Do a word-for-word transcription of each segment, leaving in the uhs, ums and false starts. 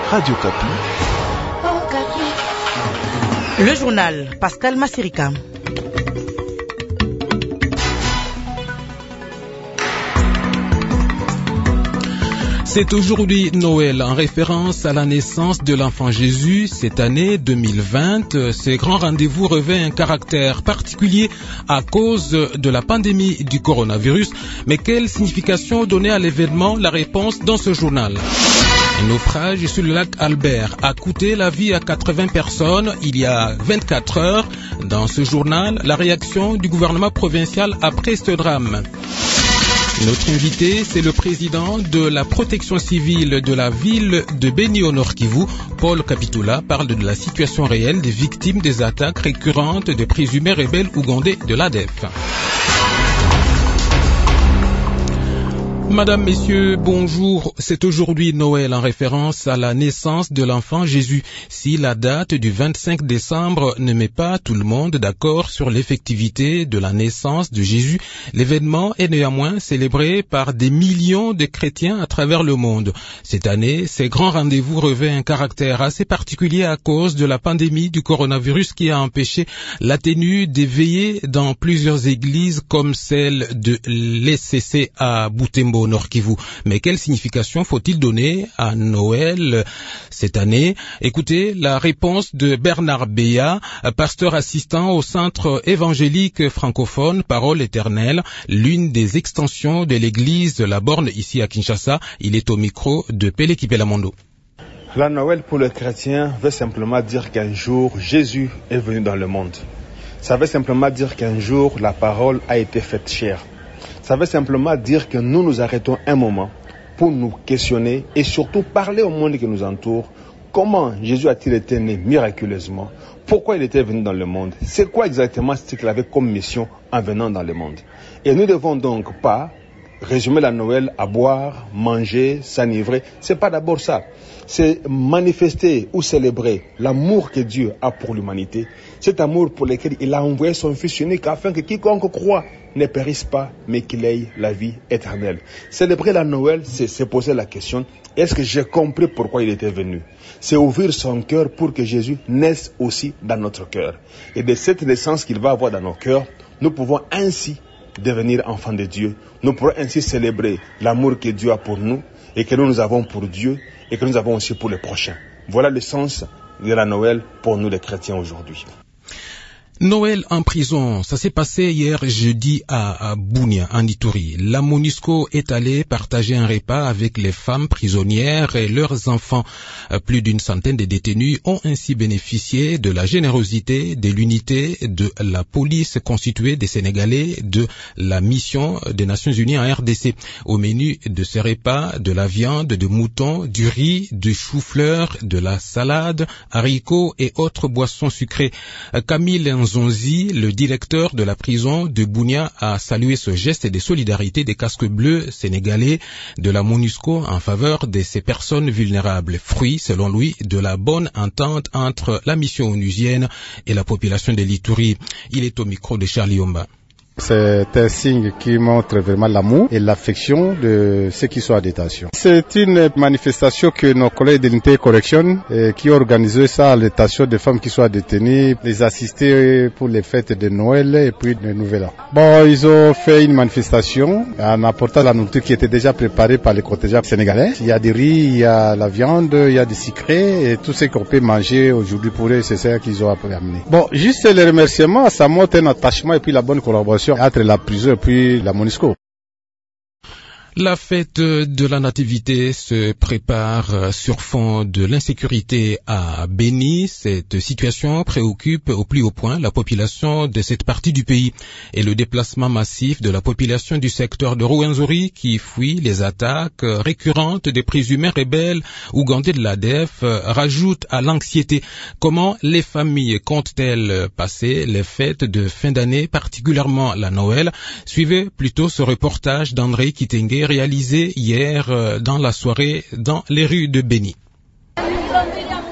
Radio Kapi. Le journal Pascal Massirika. C'est aujourd'hui Noël en référence à la naissance de l'enfant Jésus. Cette année deux mille vingt, ces grands rendez-vous revêt un caractère particulier à cause de la pandémie du coronavirus. Mais quelle signification donner à l'événement? La réponse dans ce journal. Un naufrage sur le lac Albert a coûté la vie à quatre-vingts personnes il y a vingt-quatre heures. Dans ce journal, la réaction du gouvernement provincial après ce drame. Notre invité, c'est le président de la protection civile de la ville de Beni au Nord Kivu. Paul Kapitula parle de la situation réelle des victimes des attaques récurrentes de présumés rebelles ougandais de l'A D F. Madame, Messieurs, bonjour. C'est aujourd'hui Noël en référence à la naissance de l'enfant Jésus. Si la date du vingt-cinq décembre ne met pas tout le monde d'accord sur l'effectivité de la naissance de Jésus, l'événement est néanmoins célébré par des millions de chrétiens à travers le monde. Cette année, ces grands rendez-vous revêtent un caractère assez particulier à cause de la pandémie du coronavirus qui a empêché la tenue des veillées dans plusieurs églises comme celle de l'E C C à Butembo au Nord Kivu. Mais quelle signification faut-il donner à Noël cette année? Écoutez la réponse de Bernard Beya, pasteur assistant au centre évangélique francophone Parole éternelle, l'une des extensions de l'église de la Borne ici à Kinshasa. Il est au micro de Pele Kipelamondo. La Noël pour le chrétien veut simplement dire qu'un jour Jésus est venu dans le monde. Ça veut simplement dire qu'un jour la parole a été faite chair. Ça veut simplement dire que nous nous arrêtons un moment pour nous questionner et surtout parler au monde qui nous entoure. Comment Jésus a-t-il été né miraculeusement? Pourquoi il était venu dans le monde? C'est quoi exactement ce qu'il avait comme mission en venant dans le monde? Et nous ne devons donc pas résumer la Noël à boire, manger, s'enivrer. C'est pas d'abord ça. C'est manifester ou célébrer l'amour que Dieu a pour l'humanité. Cet amour pour lequel il a envoyé son Fils unique afin que quiconque croit ne périsse pas, mais qu'il ait la vie éternelle. Célébrer la Noël, c'est se poser la question, est-ce que j'ai compris pourquoi il était venu? C'est ouvrir son cœur pour que Jésus naisse aussi dans notre cœur. Et de cette naissance qu'il va avoir dans nos cœurs, nous pouvons ainsi devenir enfants de Dieu. Nous pourrons ainsi célébrer l'amour que Dieu a pour nous et que nous, nous avons pour Dieu et que nous avons aussi pour les prochains. Voilà le sens de la Noël pour nous les chrétiens aujourd'hui. Noël en prison, ça s'est passé hier jeudi à, à Bunia, en Ituri. La MONUSCO est allée partager un repas avec les femmes prisonnières et leurs enfants. Plus d'une centaine de détenus ont ainsi bénéficié de la générosité de l'unité de la police constituée des Sénégalais de la mission des Nations Unies en R D C. Au menu de ces repas, de la viande, de mouton, du riz, du chou-fleur, de la salade, haricots et autres boissons sucrées. Camille Zonzi, le directeur de la prison de Bunia, a salué ce geste de solidarité des casques bleus sénégalais de la MONUSCO en faveur de ces personnes vulnérables. Fruit, selon lui, de la bonne entente entre la mission onusienne et la population de l'Ituri. Il est au micro de Charlie Omba. C'est un signe qui montre vraiment l'amour et l'affection de ceux qui sont en détention. C'est une manifestation que nos collègues de l'unité correction eh, qui ont organisé ça à la détention des femmes qui sont détenues, les assister pour les fêtes de Noël et puis de Nouvel An. Bon, ils ont fait une manifestation en apportant la nourriture qui était déjà préparée par les contingents sénégalais. Il y a du riz, il y a la viande, il y a des sucrés et tout ce qu'on peut manger aujourd'hui pour eux, c'est ça qu'ils ont amené. Bon, juste les remerciements, ça montre un attachement et puis la bonne collaboration entre la prison et puis la MONUSCO. La fête de la Nativité se prépare sur fond de l'insécurité à Beni. Cette situation préoccupe au plus haut point la population de cette partie du pays. Et le déplacement massif de la population du secteur de Rwenzori qui fuit les attaques récurrentes des présumés rebelles ougandais de l'A D F rajoute à l'anxiété. Comment les familles comptent-elles passer les fêtes de fin d'année, particulièrement la Noël? Suivez plutôt ce reportage d'André Kitenge réalisé hier dans la soirée dans les rues de Beni.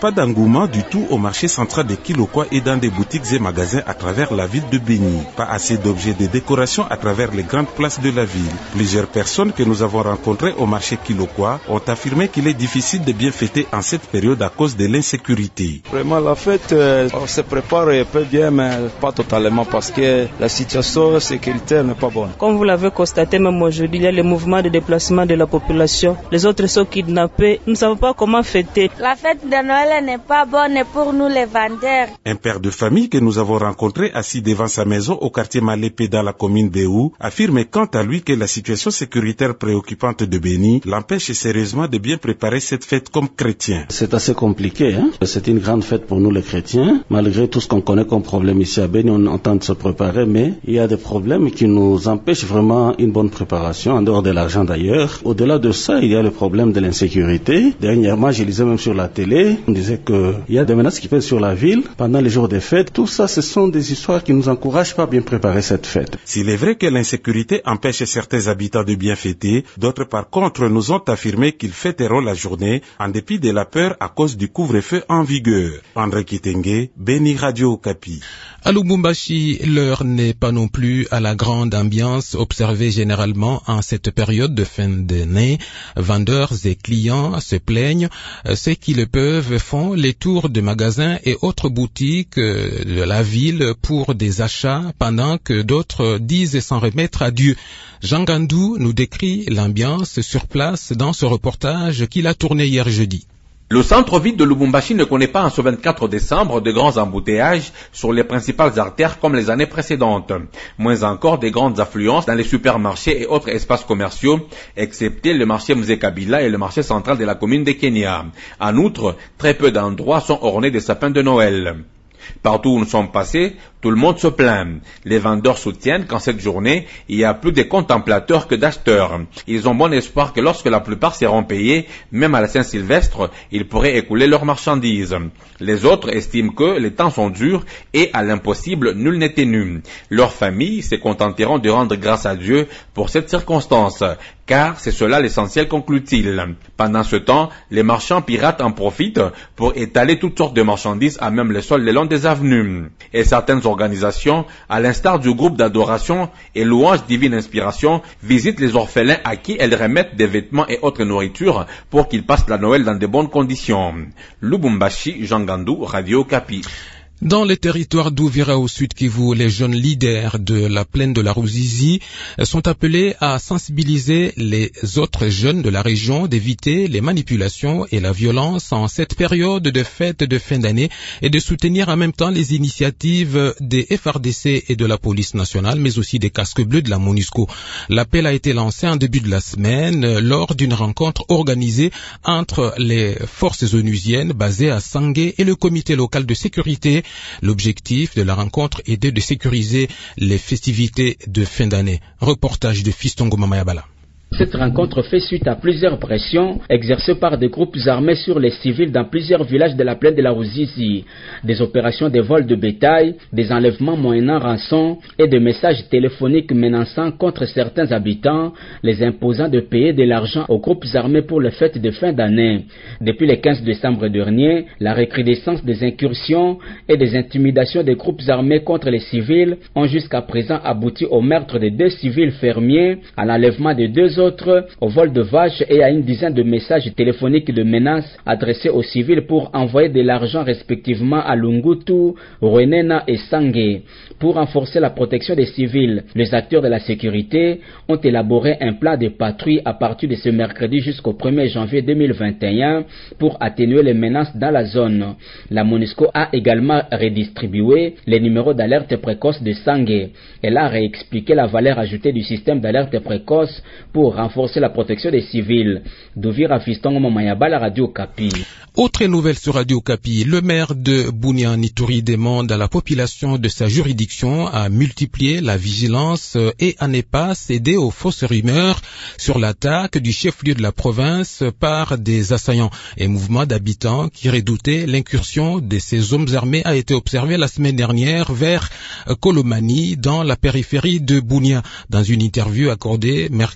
pas d'engouement du tout au marché central de Kilokwa et dans des boutiques et magasins à travers la ville de Béni. Pas assez d'objets de décoration à travers les grandes places de la ville. Plusieurs personnes que nous avons rencontrées au marché Kilokwa ont affirmé qu'il est difficile de bien fêter en cette période à cause de l'insécurité. Vraiment la fête, euh, on se prépare un peu bien, mais pas totalement parce que la situation sécuritaire n'est pas bonne. Comme vous l'avez constaté même aujourd'hui, il y a le mouvement de déplacement de la population. Les autres sont kidnappés. Nous ne savons pas comment fêter. La fête de Noël n'est pas bonne pour nous les vendeurs. Un père de famille que nous avons rencontré assis devant sa maison au quartier Malépé dans la commune Béou affirme quant à lui que la situation sécuritaire préoccupante de Béni l'empêche sérieusement de bien préparer cette fête comme chrétien. C'est assez compliqué, hein? C'est une grande fête pour nous les chrétiens. Malgré tout ce qu'on connaît comme problème ici à Béni, on entend de se préparer, mais il y a des problèmes qui nous empêchent vraiment une bonne préparation, en dehors de l'argent d'ailleurs. Au-delà de ça, il y a le problème de l'insécurité. Dernièrement, je lisais même sur la télé, on disait qu'il y a des menaces qui pèsent sur la ville pendant les jours des fêtes. Tout ça, ce sont des histoires qui nous encouragent pas à bien préparer cette fête. S'il est vrai que l'insécurité empêche certains habitants de bien fêter, d'autres par contre nous ont affirmé qu'ils fêteront la journée en dépit de la peur à cause du couvre-feu en vigueur. André Kitenge, Béni Radio Okapi. À Lubumbashi, l'heure n'est pas non plus à la grande ambiance observée généralement en cette période de fin d'année. Vendeurs et clients se plaignent. Ceux qui le peuvent font les tours de magasins et autres boutiques de la ville pour des achats pendant que d'autres disent s'en remettre à Dieu. Jean Gandou nous décrit l'ambiance sur place dans ce reportage qu'il a tourné hier jeudi. Le centre-ville de Lubumbashi ne connaît pas en ce vingt-quatre décembre de grands embouteillages sur les principales artères comme les années précédentes. Moins encore des grandes affluences dans les supermarchés et autres espaces commerciaux, excepté le marché Mzee Kabila et le marché central de la commune de Kenya. En outre, très peu d'endroits sont ornés de sapins de Noël. Partout où nous sommes passés, tout le monde se plaint. Les vendeurs soutiennent qu'en cette journée, il y a plus de contemplateurs que d'acheteurs. Ils ont bon espoir que lorsque la plupart seront payés, même à la Saint-Sylvestre, ils pourraient écouler leurs marchandises. Les autres estiment que les temps sont durs et à l'impossible, nul n'est tenu. Leurs familles se contenteront de rendre grâce à Dieu pour cette circonstance, car c'est cela l'essentiel, conclut-il. Pendant ce temps, les marchands pirates en profitent pour étaler toutes sortes de marchandises à même le sol le long des avenues. Et certaines organisations, à l'instar du groupe d'adoration et louange divine inspiration, visitent les orphelins à qui elles remettent des vêtements et autres nourritures pour qu'ils passent la Noël dans de bonnes conditions. Lubumbashi, Jean Gandou, Radio Okapi. Dans les territoires d'Ouvira au Sud Kivu, les jeunes leaders de la plaine de la Ruzizi sont appelés à sensibiliser les autres jeunes de la région d'éviter les manipulations et la violence en cette période de fête de fin d'année et de soutenir en même temps les initiatives des F R D C et de la police nationale, mais aussi des casques bleus de la MONUSCO. L'appel a été lancé en début de la semaine lors d'une rencontre organisée entre les forces onusiennes basées à Sangué et le comité local de sécurité. L'objectif de la rencontre était de sécuriser les festivités de fin d'année. Reportage de Fiston Gomamayabala. Cette rencontre fait suite à plusieurs pressions exercées par des groupes armés sur les civils dans plusieurs villages de la plaine de la Ruzizi. Des opérations de vol de bétail, des enlèvements moyennant rançon et des messages téléphoniques menaçant contre certains habitants, les imposant de payer de l'argent aux groupes armés pour les fêtes de fin d'année. Depuis le quinze décembre dernier, la recrudescence des incursions et des intimidations des groupes armés contre les civils ont jusqu'à présent abouti au meurtre de deux civils fermiers, à l'enlèvement de deux autres, au vol de vaches et à une dizaine de messages téléphoniques de menaces adressés aux civils pour envoyer de l'argent respectivement à Lungutu, Rwenena et Sangué. Pour renforcer la protection des civils, les acteurs de la sécurité ont élaboré un plan de patrouille à partir de ce mercredi jusqu'au premier janvier deux mille vingt et un pour atténuer les menaces dans la zone. La MONUSCO a également redistribué les numéros d'alerte précoce de Sangué. Elle a réexpliqué la valeur ajoutée du système d'alerte précoce pour renforcer la protection des civils. D'Ouvira Fiston Momayaba, la Radio Okapi. Autre nouvelle sur Radio Okapi, le maire de Bunia Ituri demande à la population de sa juridiction à multiplier la vigilance et à ne pas céder aux fausses rumeurs sur l'attaque du chef-lieu de la province par des assaillants. Un mouvement d'habitants qui redoutait l'incursion de ces hommes armés a été observé la semaine dernière vers Kolomani dans la périphérie de Bunia. Dans une interview accordée mercredi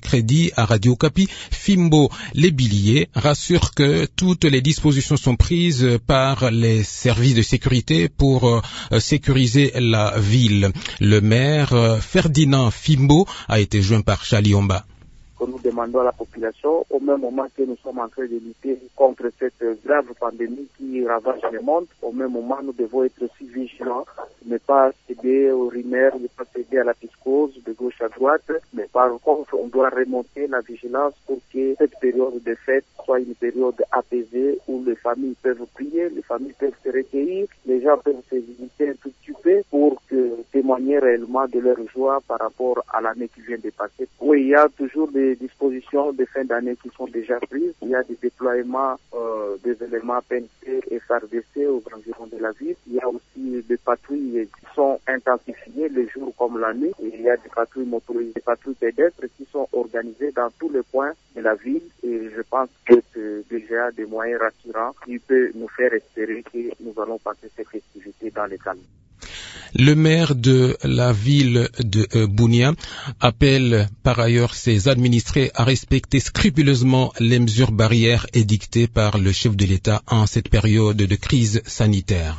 dit à Radio Okapi. Fimbo Lébilier rassure que toutes les dispositions sont prises par les services de sécurité pour euh, sécuriser la ville. Le maire euh, Ferdinand Fimbo a été joint par Chaliomba. Que nous demandons à la population, au même moment que nous sommes en train de lutter contre cette grave pandémie qui ravage le monde, au même moment nous devons être aussi vigilants, ne pas céder aux rumeurs, ne pas céder à la psychose de gauche à droite, mais par contre on doit remonter la vigilance pour que cette période de fête soit une période apaisée où les familles peuvent prier, les familles peuvent se recueillir, les gens peuvent se visiter un tout petit peu pour que témoigner réellement de leur joie par rapport à l'année qui vient de passer. Oui, il y a toujours des dispositions de fin d'année qui sont déjà prises. Il y a des déploiements euh, des éléments P N C et F R D C aux environs de la ville. Il y a aussi des patrouilles qui sont intensifiées le jour comme la nuit. Et il y a des patrouilles motorisées, des patrouilles pédestres qui sont organisées dans tous les coins de la ville. Et je pense que c'est déjà des moyens rassurants qui peuvent nous faire espérer que nous allons passer ces festivités dans les calmes. Le maire de la ville de euh, Bunia appelle par ailleurs ses administrés à respecter scrupuleusement les mesures barrières édictées par le chef de l'État en cette période de crise sanitaire.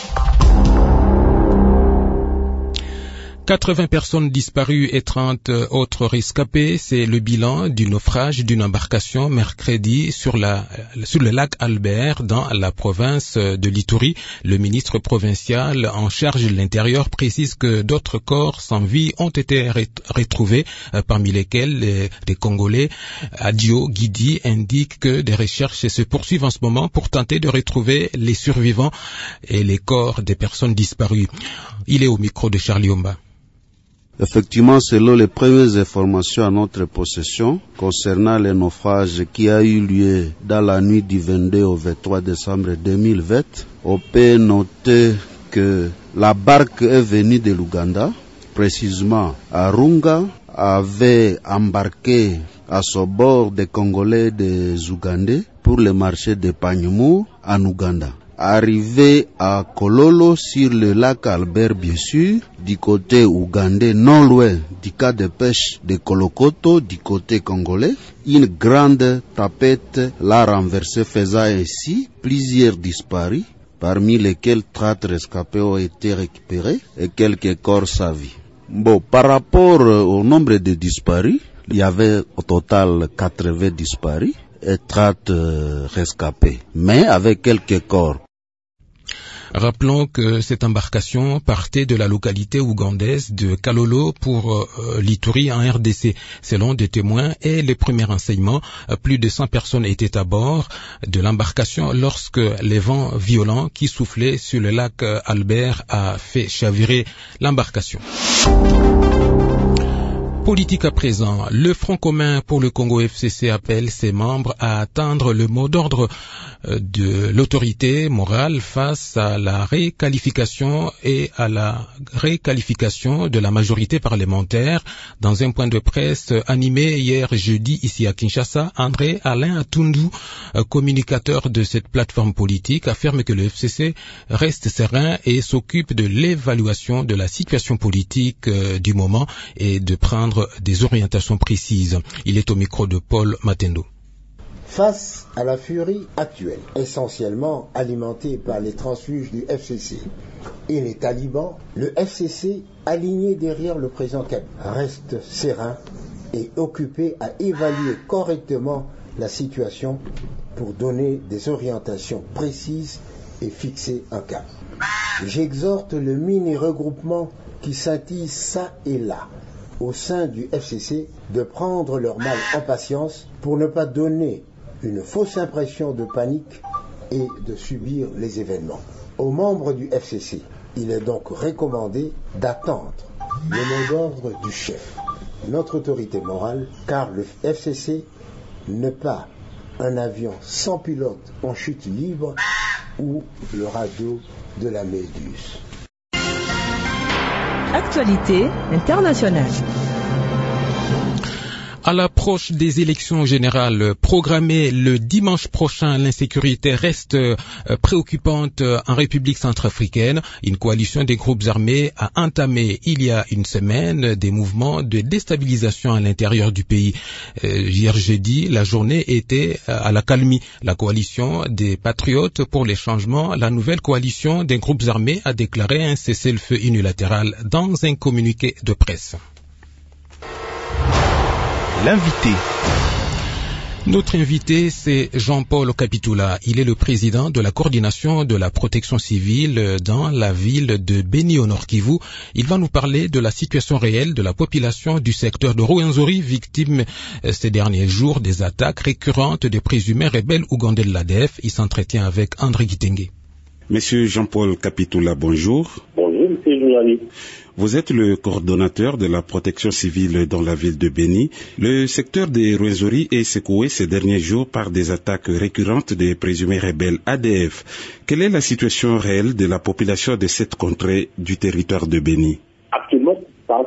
quatre-vingts personnes disparues et trente autres rescapées, c'est le bilan du naufrage d'une embarcation mercredi sur, la, sur le lac Albert dans la province de l'Ituri. Le ministre provincial en charge de l'intérieur précise que d'autres corps sans vie ont été retrouvés, parmi lesquels les, les Congolais. Adio Guidi indique que des recherches se poursuivent en ce moment pour tenter de retrouver les survivants et les corps des personnes disparues. Il est au micro de Charlie Omba. Effectivement, selon les premières informations à notre possession concernant le naufrage qui a eu lieu dans la nuit du vingt-deux au vingt-trois décembre deux mille vingt, on peut noter que la barque est venue de l'Ouganda, précisément à Runga, avait embarqué à son bord des Congolais des Ougandais pour le marché de Panyumu en Ouganda. Arrivé à Kololo sur le lac Albert bien sûr, du côté ougandais, non loin du cas de pêche de Kolokoto du côté congolais, une grande tapette l'a renversé, faisant ainsi plusieurs disparus, parmi lesquels trente rescapés ont été récupérés et quelques corps sans vie. Bon, par rapport au nombre de disparus, il y avait au total quatre-vingts disparus et trente euh, rescapés, mais avec quelques corps. Rappelons que cette embarcation partait de la localité ougandaise de Kalolo pour euh, l'Ituri en R D C. Selon des témoins et les premiers renseignements, plus de cent personnes étaient à bord de l'embarcation lorsque les vents violents qui soufflaient sur le lac Albert a fait chavirer l'embarcation. Politique à présent, le Front commun pour le Congo F C C appelle ses membres à atteindre le mot d'ordre de l'autorité morale face à la réqualification et à la réqualification de la majorité parlementaire. Dans un point de presse animé hier jeudi ici à Kinshasa, André Alain Atundu, communicateur de cette plateforme politique, affirme que le F C C reste serein et s'occupe de l'évaluation de la situation politique du moment et de prendre des orientations précises. Il est au micro de Paul Matendo. Face à la furie actuelle, essentiellement alimentée par les transfuges du F C C et les talibans, le F C C, aligné derrière le président Kabila, reste serein et occupé à évaluer correctement la situation pour donner des orientations précises et fixer un cap. J'exhorte le mini-regroupement qui scintille ça et là au sein du F C C de prendre leur mal en patience pour ne pas donner une fausse impression de panique et de subir les événements. Aux membres du F C C, il est donc recommandé d'attendre le mot d'ordre du chef, notre autorité morale, car le F C C n'est pas un avion sans pilote en chute libre ou le radeau de la Méduse. Actualité internationale. À l'approche des élections générales programmées le dimanche prochain, l'insécurité reste préoccupante en République centrafricaine. Une coalition des groupes armés a entamé il y a une semaine des mouvements de déstabilisation à l'intérieur du pays. Hier jeudi, la journée était à l'accalmie. La coalition des patriotes pour les changements, la nouvelle coalition des groupes armés, a déclaré un cessez-le-feu unilatéral dans un communiqué de presse. L'invité. Notre invité, c'est Jean-Paul Kapitula. Il est le président de la coordination de la protection civile dans la ville de Beni au Nord Kivu. Il va nous parler de la situation réelle de la population du secteur de Rwenzori, victime ces derniers jours des attaques récurrentes des présumés rebelles ougandais de l'A D F. Il s'entretient avec André Kitenge. Monsieur Jean-Paul Kapitula, bonjour. Bonjour, monsieur journaliste. Vous êtes le coordonnateur de la protection civile dans la ville de Beni. Le secteur de Rwenzori est secoué ces derniers jours par des attaques récurrentes des présumés rebelles A D F. Quelle est la situation réelle de la population de cette contrée du territoire de Beni? Actuellement, dans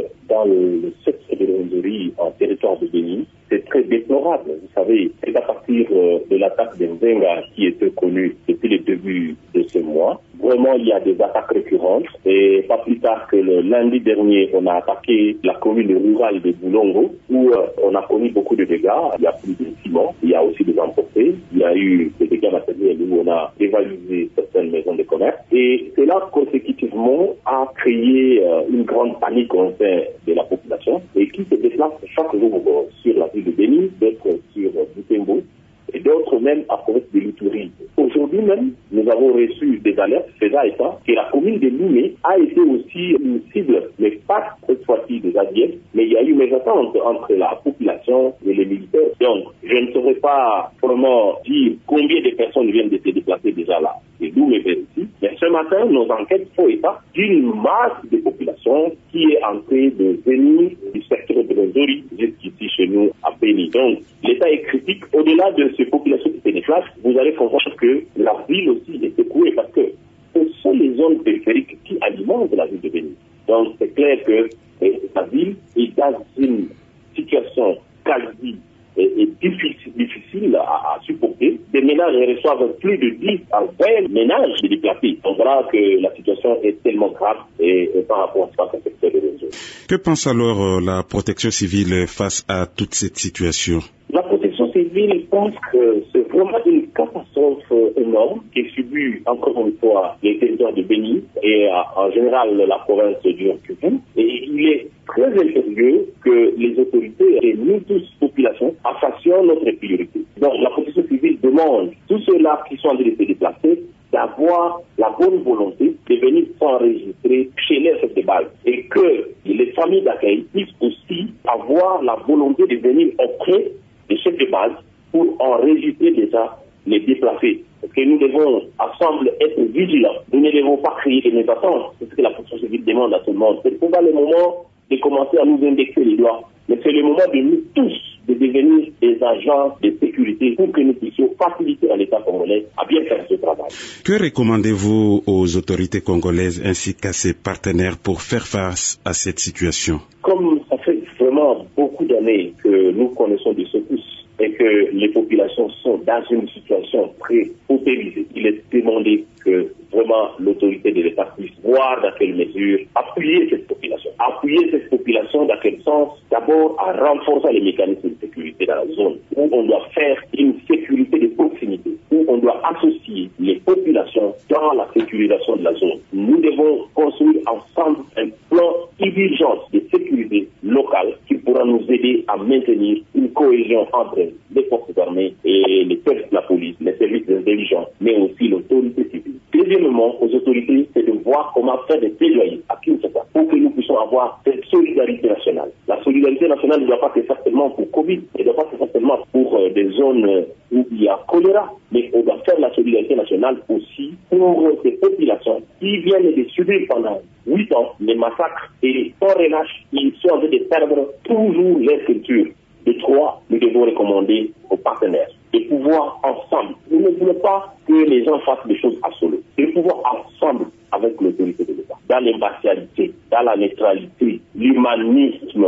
le secteur de Rwenzori, en territoire de Beni, c'est très déplorable. Vous savez, c'est à partir de l'attaque de Nzenga qui était connue depuis le début de ce mois. Vraiment, il y a des attaques récurrentes et pas plus tard que le lundi dernier, on a attaqué la commune rurale de Boulongo où euh, on a connu beaucoup de dégâts. Il y a plus de ciment, il y a aussi des emportés, il y a eu des dégâts matériels où on a dévalisé certaines maisons de commerce et cela consécutivement a créé euh, une grande panique au sein de la population et qui se déplace chaque jour euh, sur la ville de Beni, d'autres sur euh, Butembo et d'autres même à province de l'Ituri. Aujourd'hui même, nous avons reçu des alertes faisant état que la commune de Lumé a été aussi une cible, mais pas cette fois-ci des A D F, mais il y a eu une mésentente entre la population et les militaires. Donc, je ne saurais pas vraiment dire combien de personnes viennent de se déplacer déjà là. Et d'où mes vérités. Mais ce matin, nos enquêtes font état d'une masse de population qui est en train de venir du secteur de Rwenzori jusqu'ici chez nous à Beni. Donc, l'état est critique. Au-delà de ces populations qui se déplacent, vous allez comprendre que la ville aussi est secouée parce que ce sont les zones périphériques qui alimentent la ville de Beni. Donc, c'est clair que eh, la ville est dans une situation quasi et, et difficile, difficile à, à supporter. Des ménages reçoivent plus de dix à vingt ménages déplacés. On verra que la situation est tellement grave et, et par rapport à ce secteur de réseau. Que pense alors euh, la protection civile face à toute cette situation? La protection civile pense que c'est vraiment une catastrophe énorme qui est subie encore une fois les territoires de Beni et euh, en général la province du Nord-Kivu. Et il est très impérieux que les autorités et nous tous, population, fassions notre priorité. Donc la protection civile demande tous ceux-là qui sont en train de se déplacer d'avoir la bonne volonté de venir s'enregistrer chez les chefs de base et que les familles d'accueil puissent aussi avoir la volonté de venir auprès des chefs de base pour enregistrer déjà les déplacés. Parce que nous devons ensemble être vigilants. Nous ne devons pas créer des mésententes. C'est ce que la protection civile demande à tout le monde. C'est pas le moment de commencer à nous indexer les doigts, mais c'est le moment de nous tous de devenir des agents de sécurité pour que nous puissions faciliter à l'État congolais à bien faire ce travail. Que recommandez-vous aux autorités congolaises ainsi qu'à ses partenaires pour faire face à cette situation? Comme ça fait vraiment beaucoup d'années que nous connaissons des secousses et que les populations sont dans une situation très paupérisée, il est demandé que vraiment l'autorité de l'État puisse voir dans quelle mesure appuyer cette population. Appuyer cette population dans quel sens? D'abord en renforçant les mécanismes de sécurité dans la zone où on doit faire une sécurité de proximité, où on doit associer les populations dans la sécurisation de la zone. Nous devons construire ensemble un plan d'urgence de sécurité locale qui pourra nous aider à maintenir une cohésion entre les forces armées et les services de la police, les services d'intelligence, mais aussi l'autorité civile. Deuxièmement, aux autorités, c'est de voir comment faire des plaidoyers à Kinshasa pour que nous puissions avoir cette solidarité nationale. La solidarité nationale ne doit pas se faire seulement pour Covid, elle ne doit pas se faire seulement pour euh, des zones euh, où il y a choléra, mais on doit faire la solidarité nationale aussi pour euh, ces populations qui viennent de subir pendant huit ans les massacres et sans relâche, ils sont en train de perdre toujours leur culture. De trois, nous devons recommander aux partenaires de pouvoir ensemble. Nous ne voulons pas que les gens fassent des choses à solo. De pouvoir ensemble avec l'autorité de l'État, dans l'impartialité, dans la neutralité, l'humanisme et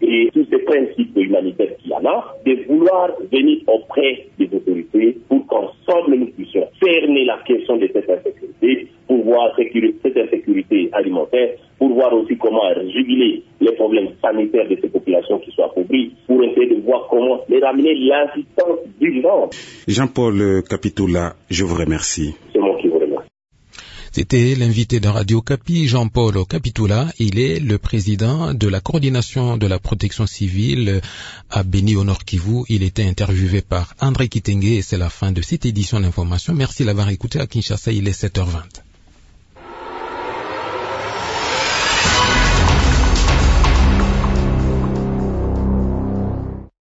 et tous ces principes humanitaires qu'il y en a, de vouloir venir auprès des autorités pour qu'ensemble nous puissions cerner la question de cette insécurité, pour voir cette insécurité alimentaire, pour voir aussi comment juguler les problèmes sanitaires de ces populations qui sont appauvries, pour essayer de voir comment les ramener l'assistance d'urgence. Jean-Paul Capitoula, je vous remercie. C'est moi qui vous remercie. C'était l'invité de Radio Kapi, Jean-Paul Capitoula. Il est le président de la coordination de la protection civile à Béni au Nord Kivu. Il était interviewé par André Kitenge et c'est la fin de cette édition d'information. Merci d'avoir écouté à Kinshasa, il est sept heures vingt.